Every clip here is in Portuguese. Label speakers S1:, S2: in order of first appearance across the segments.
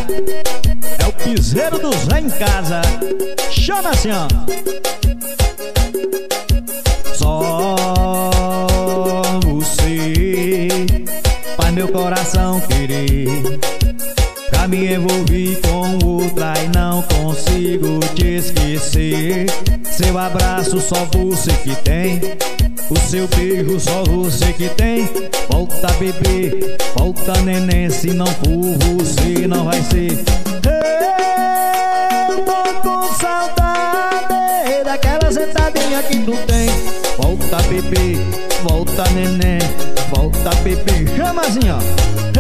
S1: É o piseiro do Zé em casa. Chama assim, ó. Só você faz meu coração querer. Já me envolvi com outra e não consigo te esquecer. Seu abraço só você que tem, o seu beijo só você que tem. Volta bebê, volta neném, se não for você não vai ser. Eu tô com saudade daquela sentadinha que tu tem. Volta bebê, volta neném, volta bebê. Chama assim, ó.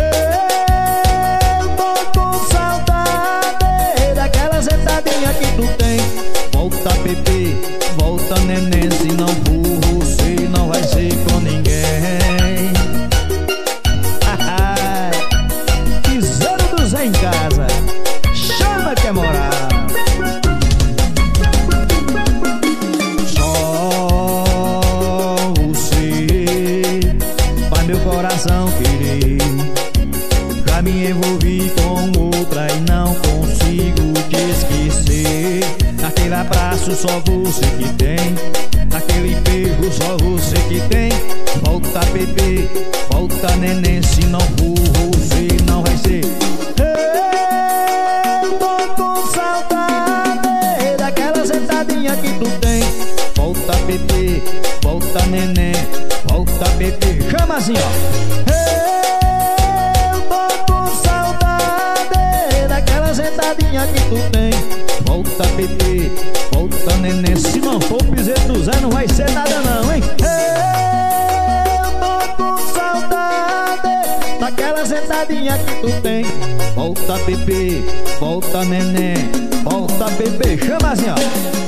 S1: Eu tô com saudade daquela sentadinha que tu tem. Volta bebê, volta neném, se não for você não vai ser com ninguém. Piseiro do Zé em casa. Chama que é morar. Só você faz meu coração querer. Já me envolvi com outra e não consigo te esquecer. Aquele abraço só você que tem, aquele beijo só você que tem. Volta bebê, volta neném, se não for você não vai ser. Eu tô com saudade daquela sentadinha que tu tem. Volta bebê, volta neném, volta bebê. Chama assim, ó. Eu tô com saudade daquela sentadinha que tu tem. Volta bebê, volta neném, se não for o piseiro do Zé não vai ser nada não, hein? Eu tô com saudade daquela sentadinha que tu tem. Volta bebê, volta neném, volta bebê. Chama assim, ó.